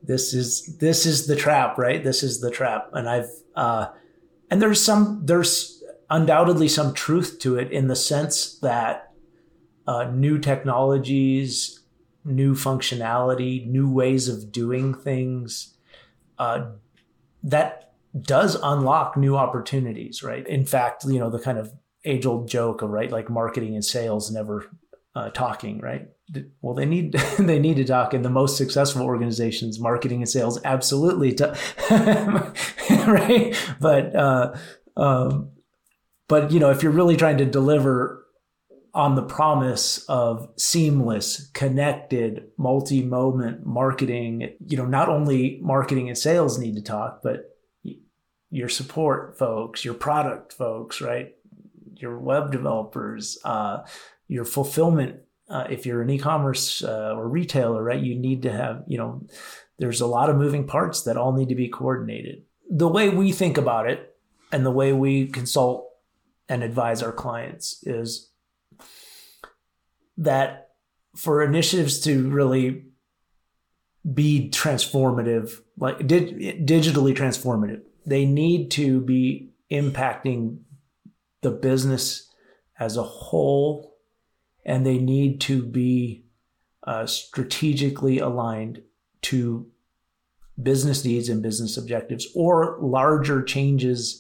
this is the trap, right? This is the trap. And and there's undoubtedly some truth to it in the sense that new technologies, new functionality, new ways of doing things, that does unlock new opportunities, right? In fact, the kind of age-old joke of, right, like marketing and sales never talking, right? Well, they need to talk. In the most successful organizations, marketing and sales absolutely right? But if you're really trying to deliver on the promise of seamless, connected, multi-moment marketing, not only marketing and sales need to talk, but your support folks, your product folks, right? Your web developers, your fulfillment. If you're an e-commerce or retailer, right, you need to have, there's a lot of moving parts that all need to be coordinated. The way we think about it and the way we consult and advise our clients is that for initiatives to really be transformative, like digitally transformative, they need to be impacting the business as a whole, and they need to be strategically aligned to business needs and business objectives or larger changes.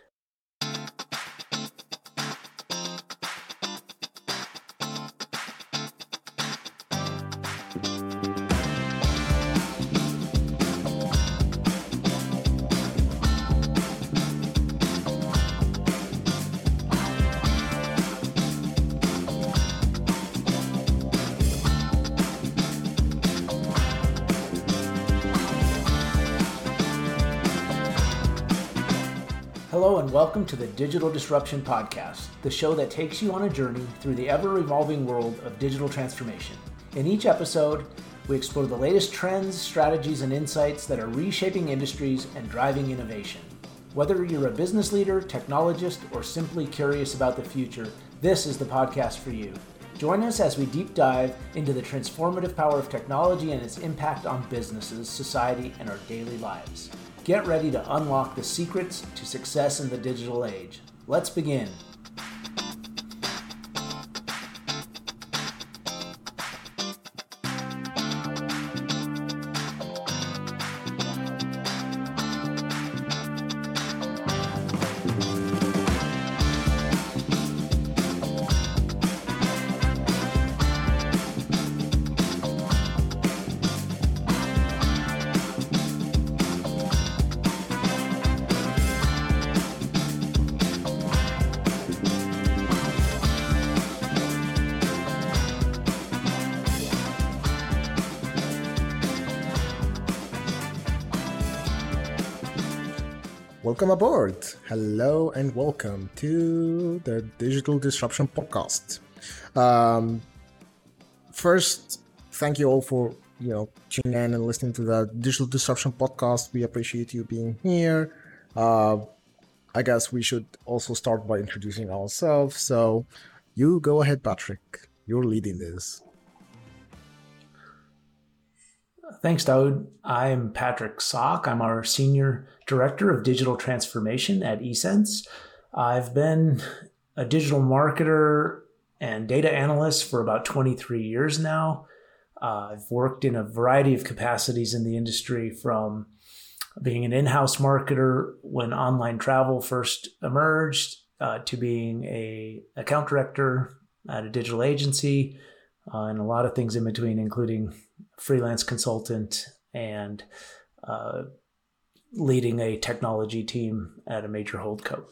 Hello and welcome to the Digital Disruption Podcast, the show that takes you on a journey through the ever-evolving world of digital transformation. In each episode, we explore the latest trends, strategies, and insights that are reshaping industries and driving innovation. Whether you're a business leader, technologist, or simply curious about the future, this is the podcast for you. Join us as we deep dive into the transformative power of technology and its impact on businesses, society, and our daily lives. Get ready to unlock the secrets to success in the digital age. Let's begin. Welcome aboard. Hello and welcome to the Digital Disruption Podcast. First, thank you all for tuning in and listening to the Digital Disruption Podcast. We appreciate you being here. I guess we should also start by introducing ourselves. So, you go ahead, Patrick. You're leading this. Thanks, Daoud. I'm Patrick Sock. I'm our Senior Director of Digital Transformation at eSense. I've been a digital marketer and data analyst for about 23 years now. I've worked in a variety of capacities in the industry, from being an in-house marketer when online travel first emerged, to being an account director at a digital agency, and a lot of things in between, including freelance consultant and leading a technology team at a major holdco.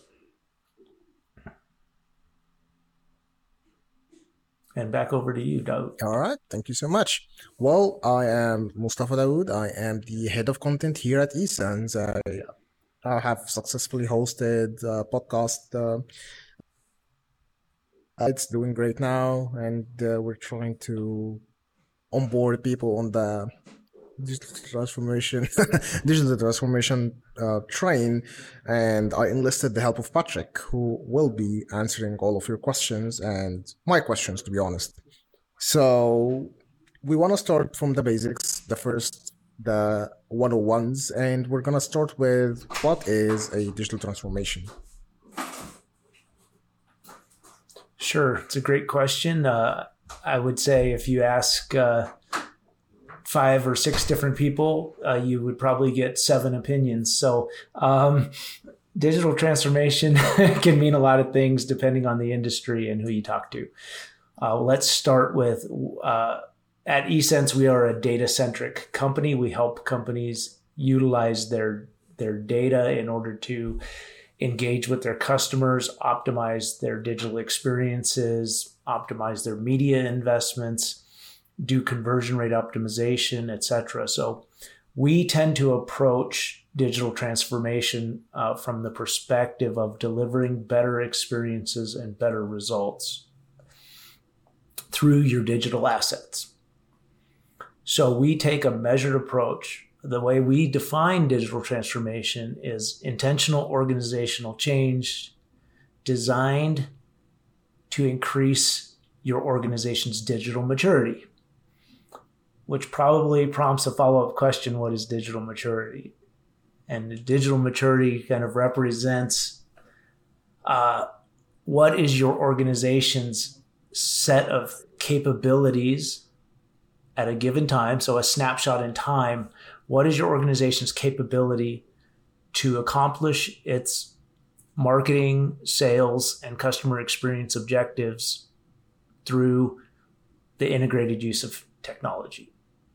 And back over to you, Daoud. All right, thank you so much. Well, I am Mustafa Daoud. I am the head of content here at eSense. I have successfully hosted a podcast. It's doing great now, and we're trying to onboard people on the digital transformation train, and I enlisted the help of Patrick, who will be answering all of your questions and my questions, to be honest. So we want to start from the basics. The first the 101s, and we're going to start with what is a digital transformation? Sure. It's a great question. I would say if you ask 5 or 6 different people, you would probably get 7 opinions. So digital transformation can mean a lot of things depending on the industry and who you talk to. Let's start with at eSense, we are a data-centric company. We help companies utilize their data in order to engage with their customers, optimize their digital experiences, optimize their media investments, do conversion rate optimization, etc. So we tend to approach digital transformation from the perspective of delivering better experiences and better results through your digital assets. So we take a measured approach. The way we define digital transformation is intentional organizational change designed to increase your organization's digital maturity, which probably prompts a follow-up question: what is digital maturity? And digital maturity kind of represents what is your organization's set of capabilities at a given time. So a snapshot in time. What is your organization's capability to accomplish its marketing, sales, and customer experience objectives through the integrated use of technology?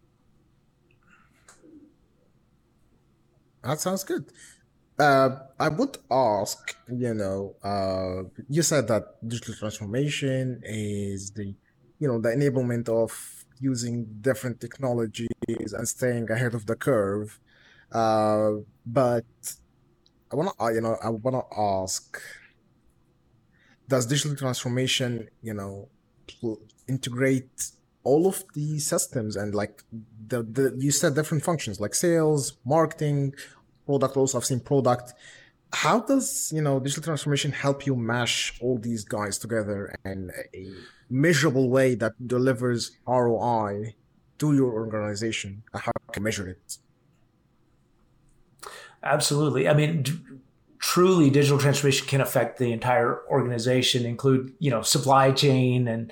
That sounds good. I would ask, you said that digital transformation is the enablement of using different technologies and staying ahead of the curve. But I want to ask, does digital transformation, integrate all of the systems and like you said different functions like sales, marketing, product also, I've seen product. How does, digital transformation help you mash all these guys together in a measurable way that delivers ROI to your organization? How can you measure it? Absolutely. I mean, truly digital transformation can affect the entire organization, include, supply chain and,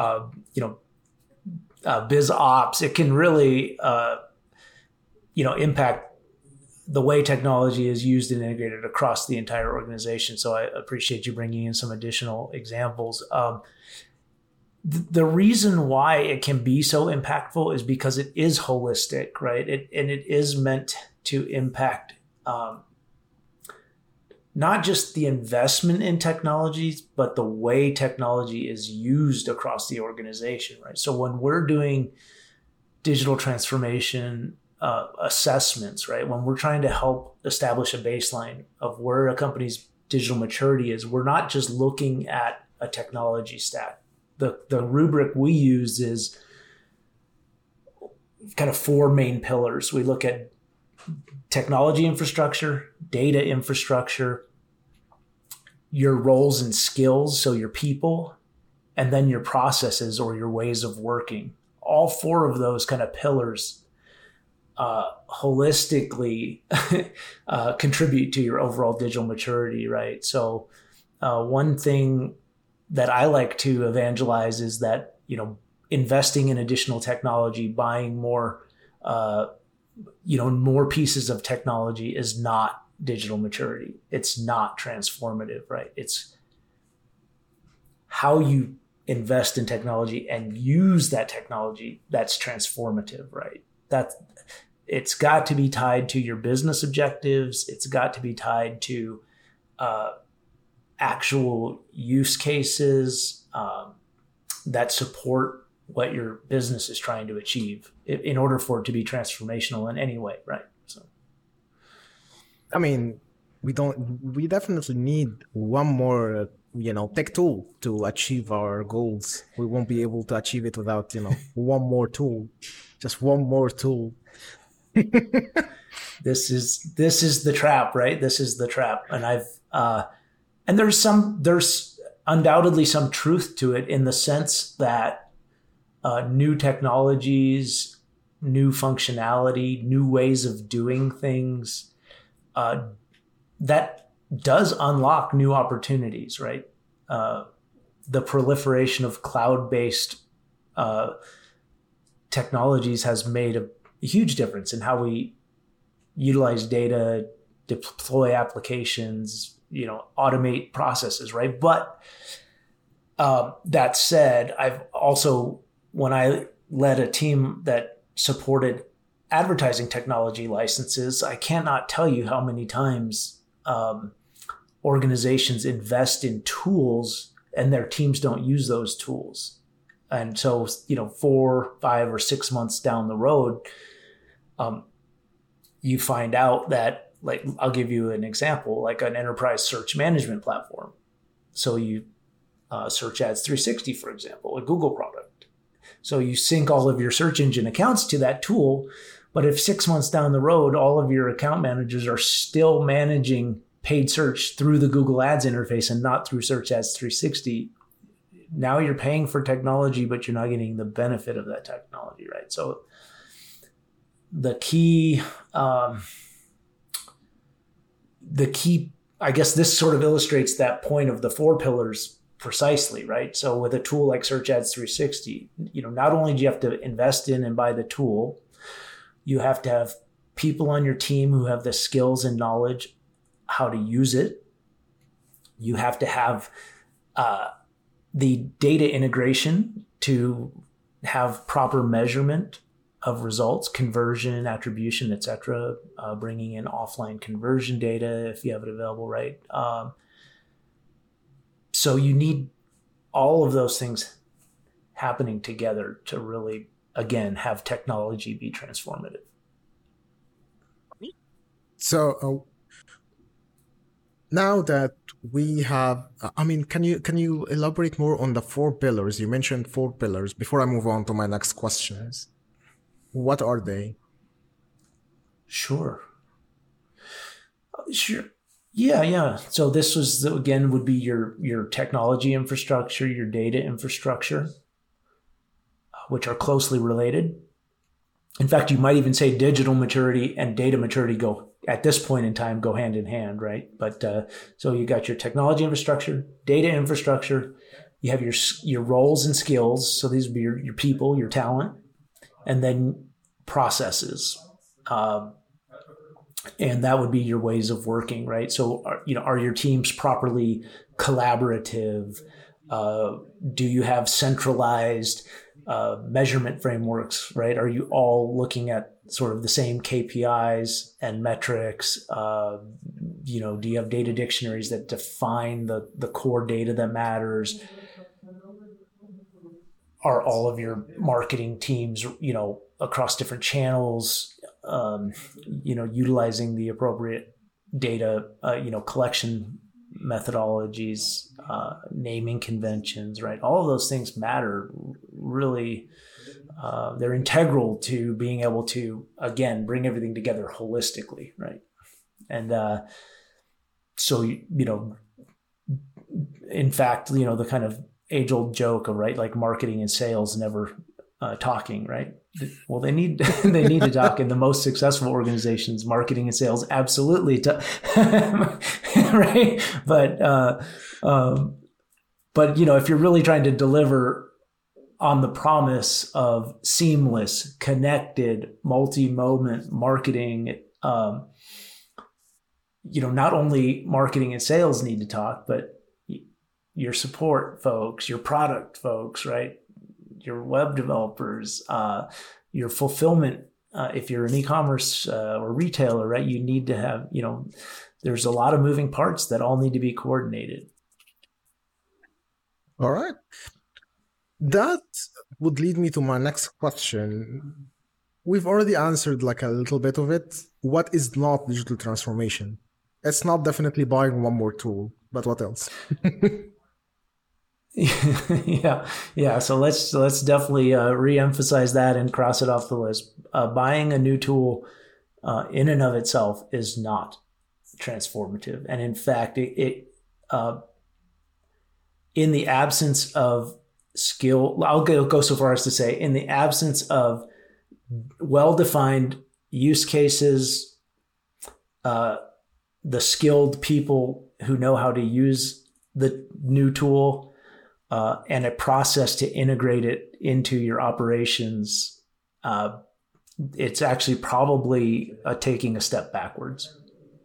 biz ops. It can really, impact the way technology is used and integrated across the entire organization. So I appreciate you bringing in some additional examples. The reason why it can be so impactful is because it is holistic, right? And it is meant to impact not just the investment in technologies, but the way technology is used across the organization, right? So when we're doing digital transformation assessments, right? When we're trying to help establish a baseline of where a company's digital maturity is, we're not just looking at a technology stack. The rubric we use is kind of 4 main pillars. We look at technology infrastructure, data infrastructure, your roles and skills, so your people, and then your processes or your ways of working. All 4 of those kind of pillars holistically contribute to your overall digital maturity, right? So one thing that I like to evangelize is that, investing in additional technology, buying more, more pieces of technology is not digital maturity. It's not transformative, right? It's how you invest in technology and use that technology that's transformative, right? It's got to be tied to your business objectives. It's got to be tied to actual use cases that support what your business is trying to achieve in order for it to be transformational in any way, right? So, I mean, we definitely need one more, tech tool to achieve our goals. We won't be able to achieve it without, one more tool, just one more tool. This is the trap, right? This is the trap. And and there's undoubtedly some truth to it in the sense that new technologies new functionality, new ways of doing things, that does unlock new opportunities, right? The proliferation of cloud-based technologies has made a huge difference in how we utilize data, deploy applications, automate processes, right? But that said, I've also, when I led a team that supported advertising technology licenses, I cannot tell you how many times organizations invest in tools and their teams don't use those tools. And so, 4, 5, or 6 months down the road, you find out that, like, I'll give you an example, like an enterprise search management platform. So you Search Ads 360, for example, a Google product. So you sync all of your search engine accounts to that tool. But if 6 months down the road, all of your account managers are still managing paid search through the Google Ads interface and not through Search Ads 360, now you're paying for technology, but you're not getting the benefit of that technology, right? So the key, I guess this sort of illustrates that point of the 4 pillars precisely, right? So with a tool like Search Ads 360, not only do you have to invest in and buy the tool, you have to have people on your team who have the skills and knowledge how to use it. You have to have the data integration to have proper measurement of results, conversion, attribution, et cetera, bringing in offline conversion data if you have it available, right? So you need all of those things happening together to really, again, have technology be transformative. So now that we have, can you elaborate more on the 4 pillars? You mentioned 4 pillars. Before I move on to my next questions, what are they? Sure. Yeah. So this was, again, would be your technology infrastructure, your data infrastructure, which are closely related. In fact, you might even say digital maturity and data maturity at this point in time go hand in hand, right? But so you got your technology infrastructure, data infrastructure, you have your roles and skills. So these would be your people, your talent, and then processes. And that would be your ways of working, right? So, are your teams properly collaborative? Do you have centralized measurement frameworks, right? Are you all looking at sort of the same KPIs and metrics? Do you have data dictionaries that define the core data that matters? Are all of your marketing teams, across different channels, utilizing the appropriate data, collection methodologies, naming conventions, right? All of those things matter really. They're integral to being able to, again, bring everything together holistically, right? And so, in fact, the kind of age-old joke of, right, like marketing and sales never talking, right? Well, they need to talk. In the most successful organizations, marketing and sales absolutely right. But if you're really trying to deliver on the promise of seamless, connected, multi-moment marketing, not only marketing and sales need to talk, but your support folks, your product folks, right? Your web developers, your fulfillment. If you're an e-commerce or retailer, right, you need to have, there's a lot of moving parts that all need to be coordinated. All right. That would lead me to my next question. We've already answered like a little bit of it. What is not digital transformation? It's not definitely buying one more tool, but what else? Yeah. So let's definitely re-emphasize that and cross it off the list. Buying a new tool in and of itself is not transformative, and in fact, it in the absence of skill, I'll go so far as to say, in the absence of well-defined use cases, the skilled people who know how to use the new tool, and a process to integrate it into your operations, it's actually probably taking a step backwards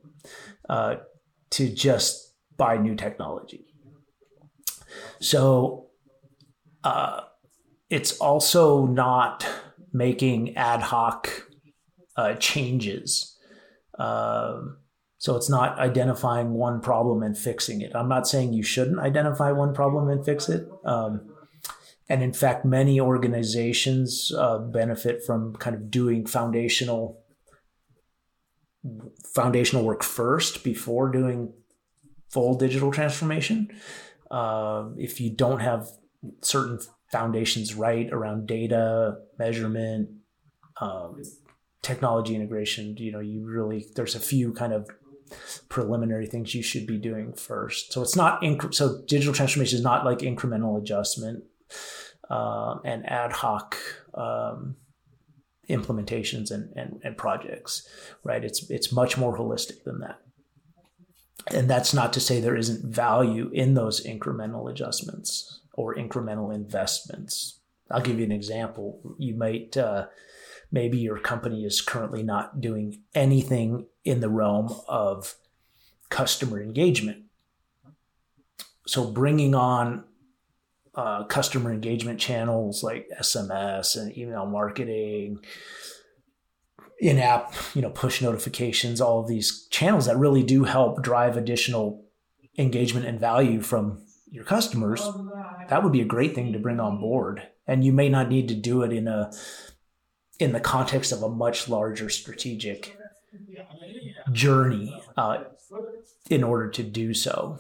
to just buy new technology. So it's also not making ad hoc changes. So it's not identifying one problem and fixing it. I'm not saying you shouldn't identify one problem and fix it. And in fact, many organizations benefit from kind of doing foundational work first before doing full digital transformation. If you don't have certain foundations right around data, measurement, technology integration, there's a few kind of preliminary things you should be doing first. So it's not so digital transformation is not like incremental adjustment and ad hoc implementations and projects, right? It's much more holistic than that. And that's not to say there isn't value in those incremental adjustments or incremental investments. I'll give you an example. You might, maybe your company is currently not doing anything in the realm of customer engagement. So bringing on customer engagement channels like SMS and email marketing, in-app, push notifications, all of these channels that really do help drive additional engagement and value from your customers, that would be a great thing to bring on board. And you may not need to do it in the context of a much larger strategic journey in order to do so.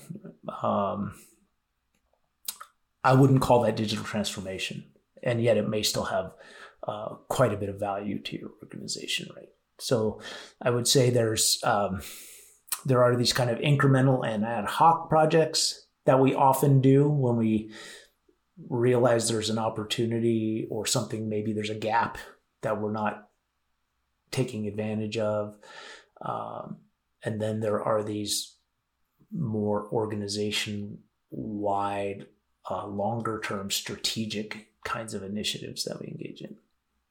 I wouldn't call that digital transformation, and yet it may still have quite a bit of value to your organization, right? So I would say there are these kind of incremental and ad hoc projects that we often do when we realize there's an opportunity or something, maybe there's a gap that we're not taking advantage of. And then there are these more organization-wide, longer-term strategic kinds of initiatives that we engage in.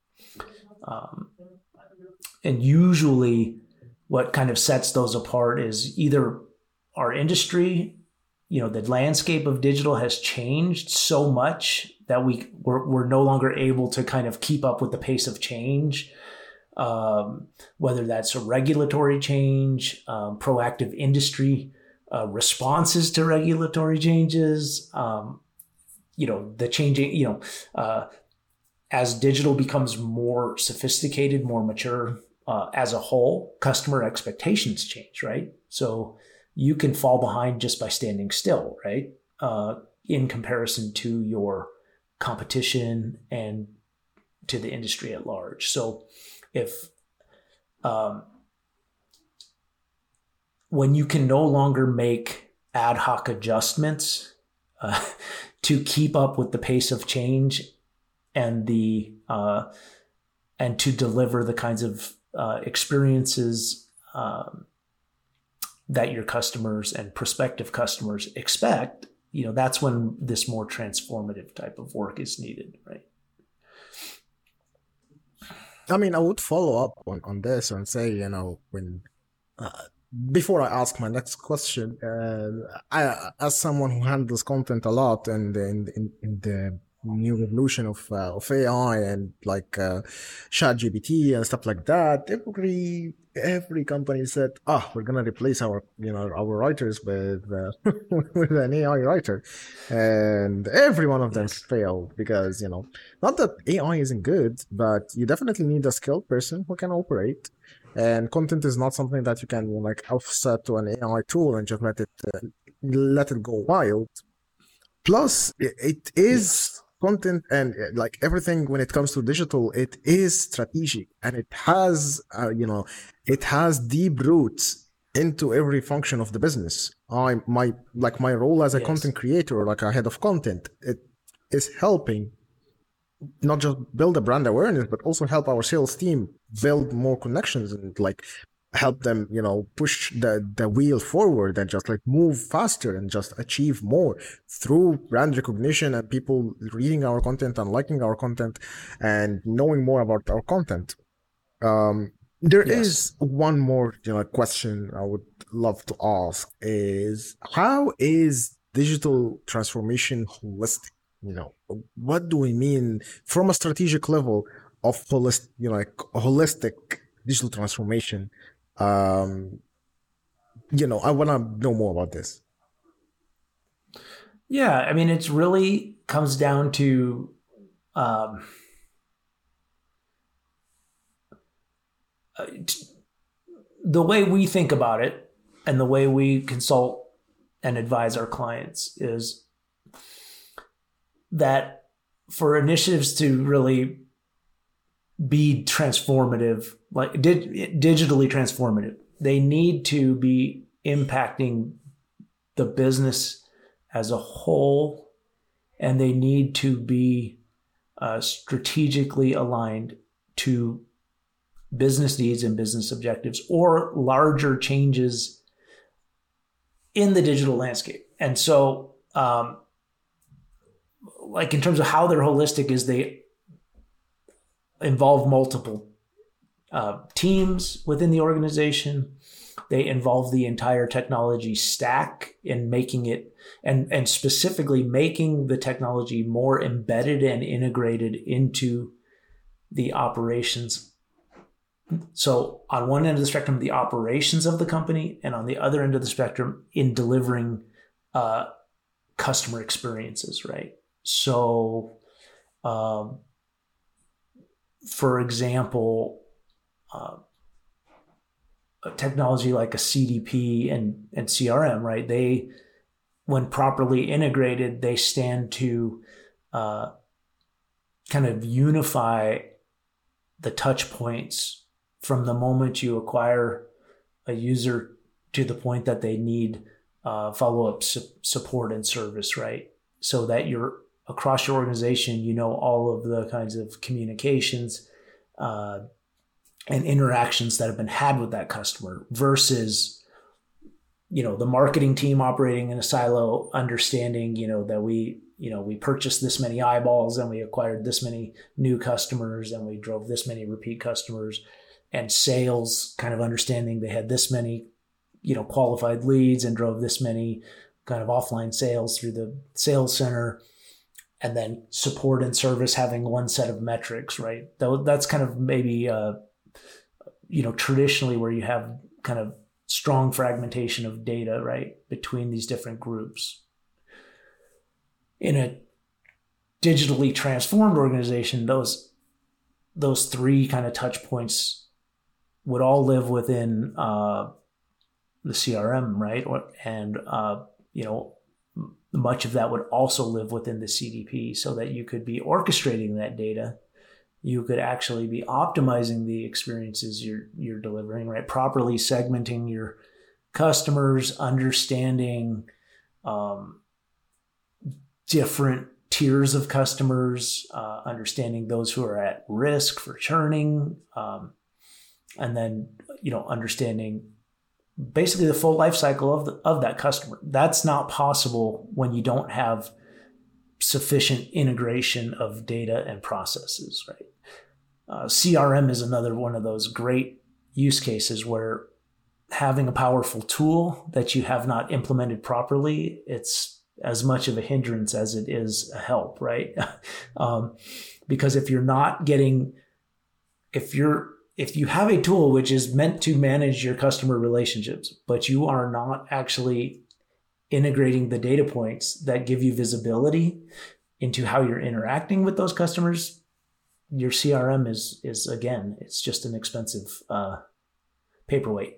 And usually what kind of sets those apart is either our industry, the landscape of digital has changed so much that we're no longer able to kind of keep up with the pace of change, whether that's a regulatory change, proactive industry responses to regulatory changes, the changing, as digital becomes more sophisticated, more mature, as a whole, customer expectations change, right? So you can fall behind just by standing still, right? In comparison to your competition and to the industry at large. So if when you can no longer make ad hoc adjustments to keep up with the pace of change and and to deliver the kinds of experiences that your customers and prospective customers expect, that's when this more transformative type of work is needed, right? I mean, I would follow up on this and say, when before I ask my next question, I, as someone who handles content a lot and in the new revolution of AI and like ChatGPT and stuff like that, every company said, we're gonna replace our writers with with an AI writer, and every one of them failed because not that AI isn't good, but you definitely need a skilled person who can operate. And content is not something that you can offset to an AI tool and just let it go wild. Plus, it is content, and like everything when it comes to digital, it is strategic, and it has it has deep roots into every function of the business. My role as a content creator, like a head of content, it is helping not just build a brand awareness, but also help our sales team build more connections and like help them, push the wheel forward and just like move faster and just achieve more through brand recognition and people reading our content and liking our content and knowing more about our content. There is one more question I would love to ask is, how is digital transformation holistic? What do we mean from a strategic level of holistic digital transformation? I want to know more about this. Yeah, I mean, it really comes down to the way we think about it and the way we consult and advise our clients is that for initiatives to really be transformative, like digitally transformative, they need to be impacting the business as a whole, and they need to be strategically aligned to business needs and business objectives or larger changes in the digital landscape. And so, like in terms of how they're holistic, is they involve multiple teams within the organization. They involve the entire technology stack in making it, and specifically making the technology more embedded and integrated into the operations. So on one end of the spectrum, the operations of the company, and on the other end of the spectrum, in delivering customer experiences, right? So, for example, a technology like a CDP and CRM, right? They, when properly integrated, they stand to kind of unify the touch points from the moment you acquire a user to the point that they need follow-up support and service, right? So that you're across your organization, all of the kinds of communications and interactions that have been had with that customer versus, the marketing team operating in a silo, understanding, that we purchased this many eyeballs and we acquired this many new customers and we drove this many repeat customers, and sales kind of understanding they had this many, qualified leads and drove this many kind of offline sales through the sales center, and then support and service having one set of metrics, right? That's kind of maybe, traditionally where you have kind of strong fragmentation of data, right, between these different groups. In a digitally transformed organization, those three kind of touch points would all live within the CRM, right? And much of that would also live within the CDP, so that you could be orchestrating that data. You could actually be optimizing the experiences you're delivering, right? Properly segmenting your customers, understanding different tiers of customers, understanding those who are at risk for churning, and then understanding basically the full life cycle of that customer. That's not possible when you don't have sufficient integration of data and processes, right? CRM is another one of those great use cases where having a powerful tool that you have not implemented properly, it's as much of a hindrance as it is a help, right? Because if you have a tool which is meant to manage your customer relationships, but you are not actually integrating the data points that give you visibility into how you're interacting with those customers, your CRM is again, it's just an expensive paperweight.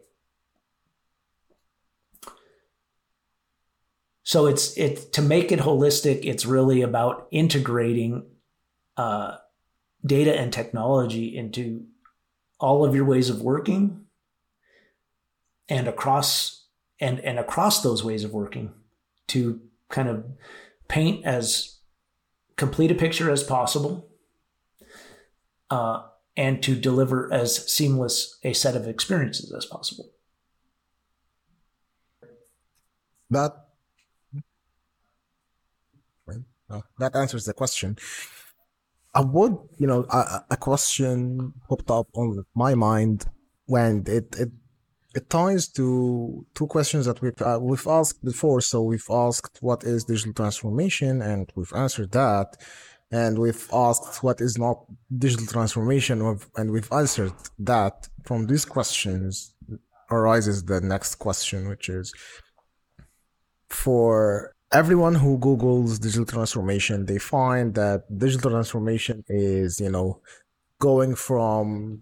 So it's to make it holistic, it's really about integrating data and technology into all of your ways of working, and across those ways of working, to kind of paint as complete a picture as possible and to deliver as seamless a set of experiences as possible. That answers the question. I would, a question popped up on my mind when it ties to two questions that we've asked before. So we've asked what is digital transformation, and we've answered that. And we've asked what is not digital transformation, and we've answered that. From these questions arises the next question, which is, for everyone who Googles digital transformation, they find that digital transformation is, going from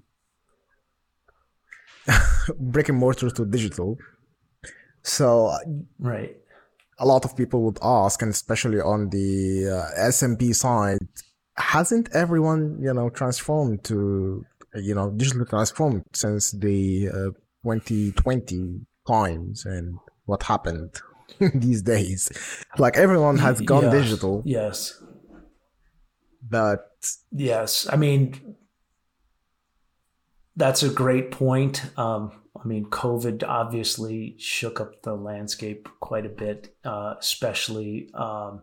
brick and mortar to digital. So right. A lot of people would ask, and especially on the SMB side, hasn't everyone, transformed to, digitally transformed since the 2020 times, and what happened these days? Like, everyone has gone digital. Yes. But yes, I mean, that's a great point. COVID obviously shook up the landscape quite a bit, especially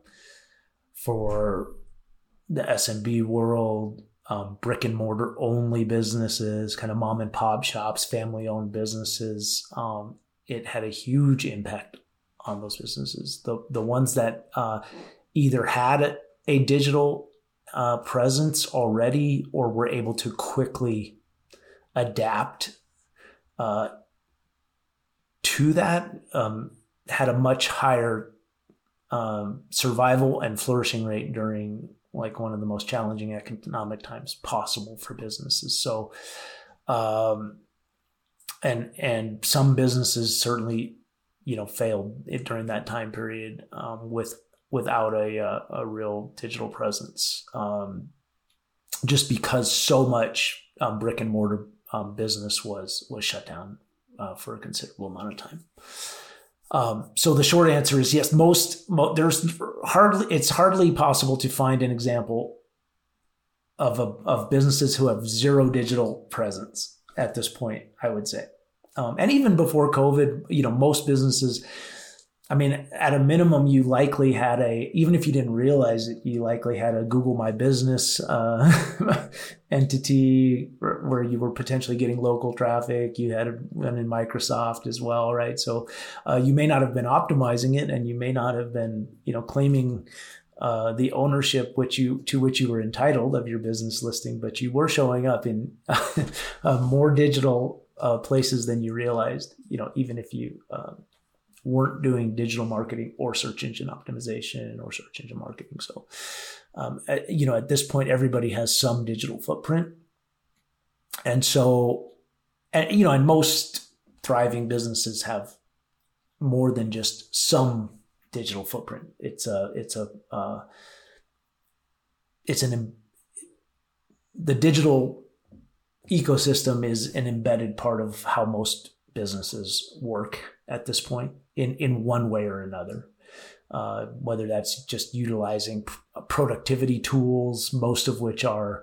for the SMB world, brick and mortar only businesses, kind of mom and pop shops, family owned businesses. It had a huge impact on those businesses. The ones that either had a digital presence already or were able to quickly adapt to that, had a much higher survival and flourishing rate during like one of the most challenging economic times possible for businesses. So, and some businesses certainly, failed during that time period without a real digital presence, just because so much brick and mortar business was shut down for a considerable amount of time. So the short answer is yes. It's hardly possible to find an example of businesses who have zero digital presence at this point, I would say. And even before COVID, most businesses, at a minimum, you likely had even if you didn't realize it, you likely had a Google My Business entity where you were potentially getting local traffic. You had one in Microsoft as well, right? So you may not have been optimizing it, and you may not have been, claiming the ownership to which you were entitled of your business listing, but you were showing up in more digital places than you realized, even if you weren't doing digital marketing or search engine optimization or search engine marketing. So, at this point, everybody has some digital footprint. And so, and most thriving businesses have more than just some digital footprint. The digital ecosystem is an embedded part of how most businesses work at this point in one way or another, whether that's just utilizing productivity tools, most of which are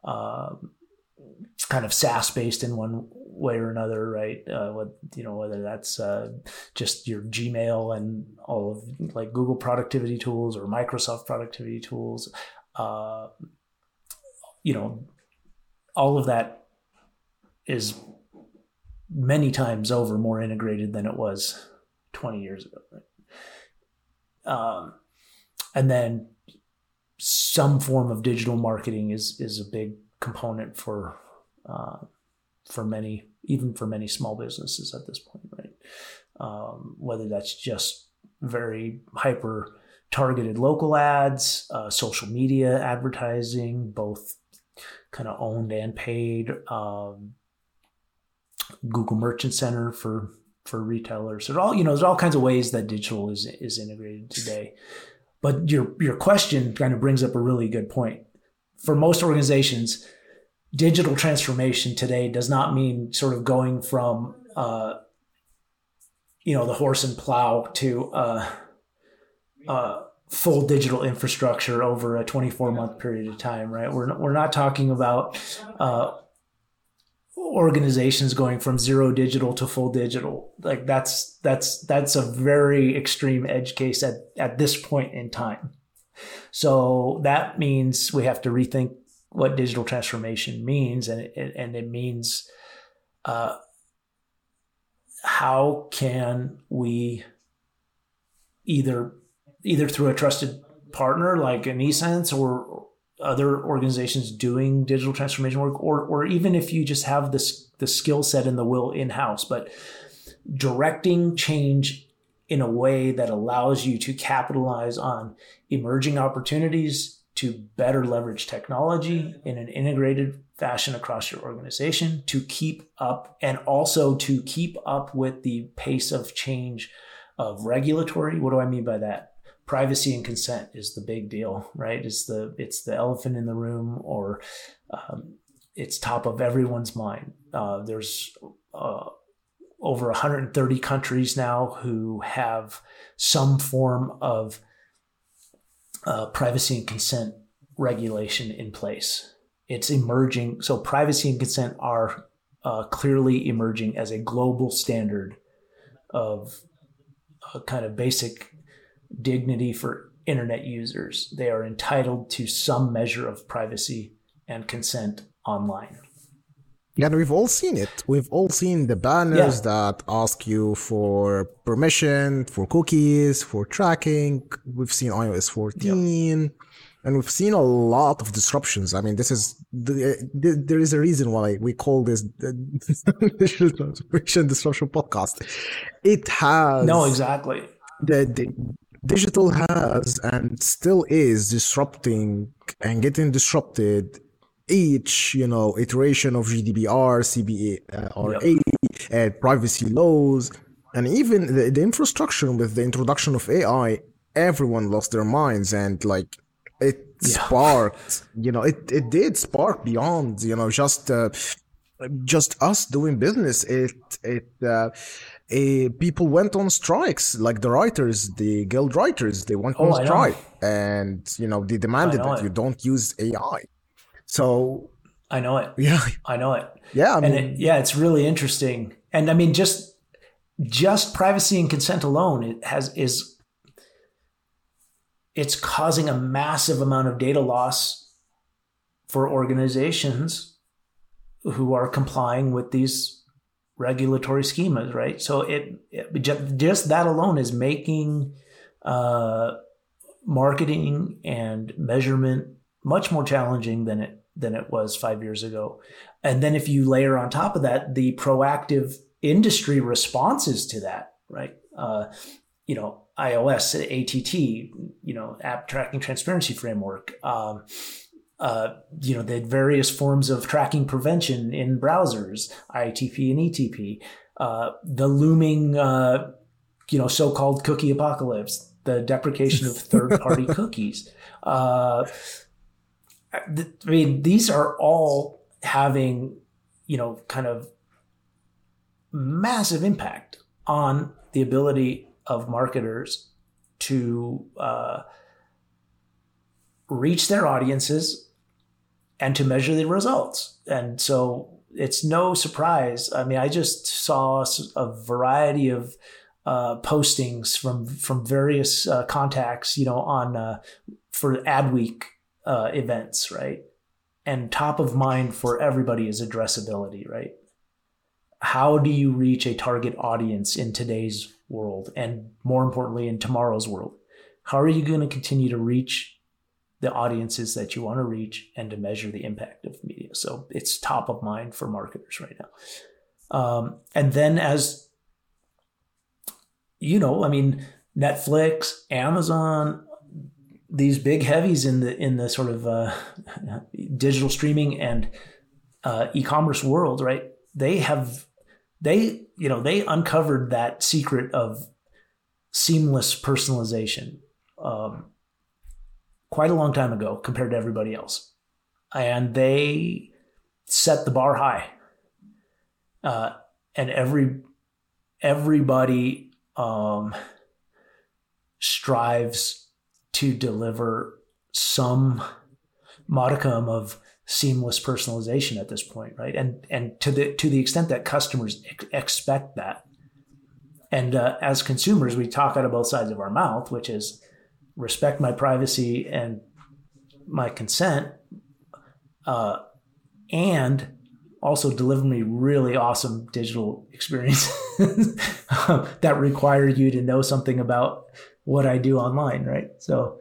kind of SaaS based in one way or another, right? Whether that's just your Gmail and all of like Google productivity tools or Microsoft productivity tools, all of that is many times over more integrated than it was 20 years ago. Right? And then some form of digital marketing is a big component for many small businesses at this point, right? Whether that's just very hyper targeted local ads, social media advertising, both kind of owned and paid, Google Merchant Center for retailers. There's all kinds of ways that digital is integrated today. But your question kind of brings up a really good point. For most organizations, digital transformation today does not mean sort of going from the horse and plow to full digital infrastructure over a 24-month period of time, right? We're not talking about organizations going from zero digital to full digital. Like that's a very extreme edge case at this point in time. So that means we have to rethink what digital transformation means, and it means how can we either through a trusted partner like an eSense or other organizations doing digital transformation work, or even if you just have the skill set and the will in-house, but directing change in a way that allows you to capitalize on emerging opportunities to better leverage technology in an integrated fashion across your organization, to keep up, and also to keep up with the pace of change of regulatory. What do I mean by that? Privacy and consent is the big deal, right? It's the elephant in the room, or it's top of everyone's mind. There's over 130 countries now who have some form of privacy and consent regulation in place. It's emerging. So privacy and consent are clearly emerging as a global standard of kind of basic dignity for internet users. They are entitled to some measure of privacy and consent online. Yeah, and we've all seen it. We've all seen the banners that ask you for permission, for cookies, for tracking. We've seen iOS 14, and we've seen a lot of disruptions. I mean, there is a reason why we call this the Digital Transformation Disruption Podcast. It has... No, exactly. The digital has and still is disrupting and getting disrupted each, iteration of GDPR, CBA, and privacy laws, and even the infrastructure with the introduction of AI. Everyone lost their minds, and it sparked, it did spark beyond, just us doing business. People went on strikes, like the writers, the guild writers. They went on strike, and they demanded that you don't use AI. So I know it. Yeah, I know it. Yeah, it's really interesting. And I mean, just privacy and consent alone, it's causing a massive amount of data loss for organizations who are complying with these regulatory schemas, right? So just that alone is making marketing and measurement much more challenging than it was 5 years ago. And then if you layer on top of that the proactive industry responses to that, right? iOS, ATT, App Tracking Transparency Framework, the various forms of tracking prevention in browsers, ITP and ETP, the looming, so-called cookie apocalypse, the deprecation of third-party cookies. These are all having, kind of massive impact on the ability of marketers to reach their audiences and to measure the results. And so it's no surprise. I mean, I just saw a variety of postings from various contacts, for Adweek events, right? And top of mind for everybody is addressability, right? How do you reach a target audience in today's world, and more importantly, in tomorrow's world? How are you going to continue to reach the audiences that you want to reach and to measure the impact of media? So it's top of mind for marketers right now. And then as Netflix, Amazon, these big heavies in the sort of digital streaming and e-commerce world, right? They uncovered that secret of seamless personalization quite a long time ago compared to everybody else, and they set the bar high. And everybody strives to deliver some modicum of seamless personalization at this point, right? And to the extent that customers expect that. And as consumers, we talk out of both sides of our mouth, which is respect my privacy and my consent, and also deliver me really awesome digital experiences that require you to know something about what I do online, right? So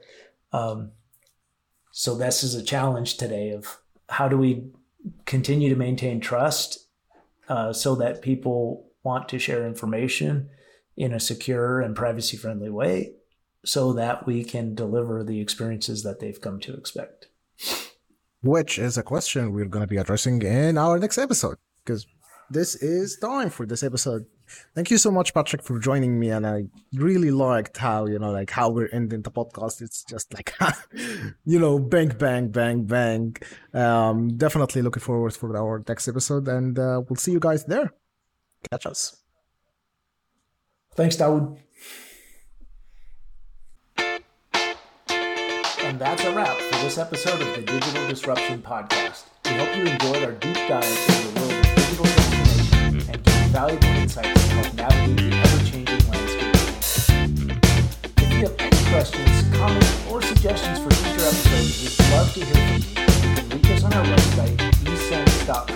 this is a challenge today of how do we continue to maintain trust so that people want to share information in a secure and privacy-friendly way so that we can deliver the experiences that they've come to expect. Which is a question we're going to be addressing in our next episode, because this is time for this episode. Thank you so much, Patrick, for joining me. And I really liked how, how we're ending the podcast. It's just like, bang, bang, bang, bang. Definitely looking forward for our next episode, and we'll see you guys there. Catch us. Thanks, Dawood. And that's a wrap for this episode of the Digital Disruption Podcast. We hope you enjoyed our deep dive into the world of digital transformation and gained valuable insights to help navigate the ever-changing landscape. If you have any questions, comments, or suggestions for future episodes, we'd love to hear from you. You can reach us on our website, esense.com.